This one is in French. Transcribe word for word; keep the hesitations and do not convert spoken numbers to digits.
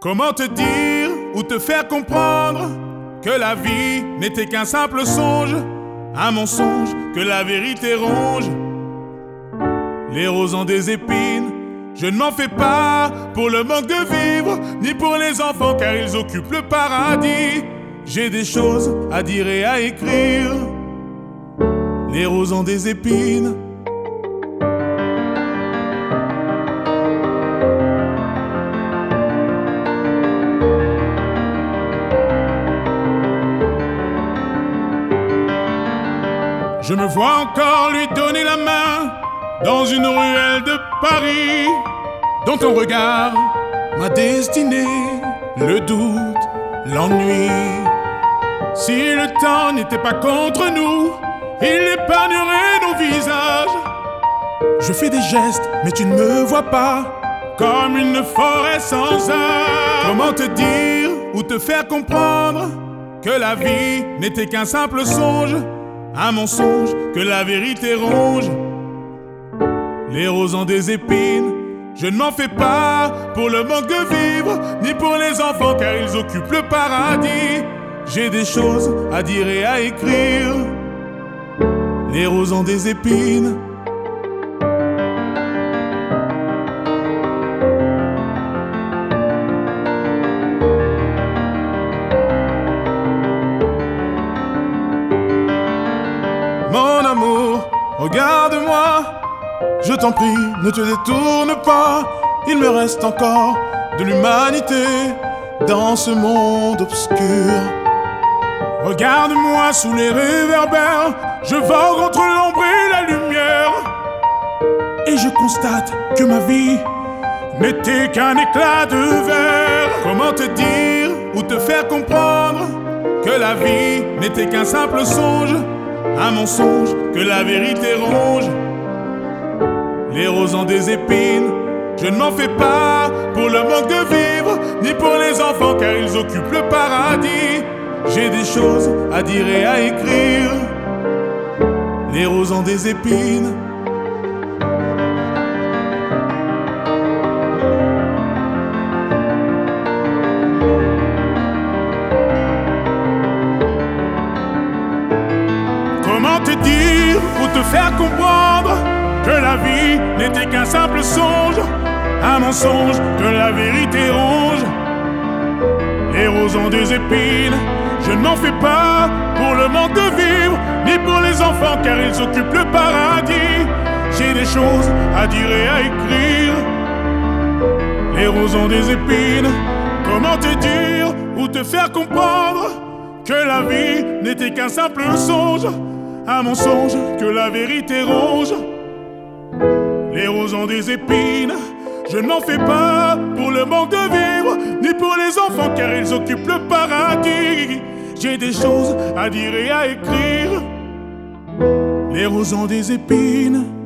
Comment te dire ou te faire comprendre que la vie n'était qu'un simple songe, un mensonge que la vérité ronge. Les roses ont des épines, je ne m'en fais pas pour le manque de vivre, ni pour les enfants car ils occupent le paradis. J'ai des choses à dire et à écrire. Les roses ont des épines. Je me vois encore lui donner la main dans une ruelle de Paris. Dans ton regard, ma destinée, le doute, l'ennui. Si le temps n'était pas contre nous, il épargnerait nos visages. Je fais des gestes, mais tu ne me vois pas, comme une forêt sans âme. Comment te dire ou te faire comprendre que la vie n'était qu'un simple songe, un mensonge que la vérité ronge. Les roses ont des épines, je ne m'en fais pas pour le manque de vivre, ni pour les enfants car ils occupent le paradis. J'ai des choses à dire et à écrire. Les roses ont des épines. Mon amour, regarde-moi, je t'en prie, ne te détourne pas. Il me reste encore de l'humanité dans ce monde obscur. Regarde-moi sous les réverbères, je vogue entre l'ombre et la lumière. Et je constate que ma vie n'était qu'un éclat de verre. Comment te dire ou te faire comprendre que la vie n'était qu'un simple songe, un mensonge que la vérité ronge. Les roses ont des épines, je ne m'en fais pas pour le manque de vivre, ni pour les enfants car ils occupent le paradis. J'ai des choses à dire et à écrire. Les roses ont des épines. Comment te dire ou te faire comprendre que la vie n'était qu'un simple songe, un mensonge que la vérité ronge. Les roses ont des épines, je ne m'en fais pas pour le manque de vivre, ni pour les enfants car ils occupent le paradis. J'ai des choses à dire et à écrire. Les roses ont des épines. Comment te dire ou te faire comprendre que la vie n'était qu'un simple songe, un mensonge que la vérité ronge. Les roses ont des épines, je ne m'en fais pas pour le manque de vivre, ni pour les enfants car ils occupent le paradis. J'ai des choses à dire et à écrire. Les roses ont des épines.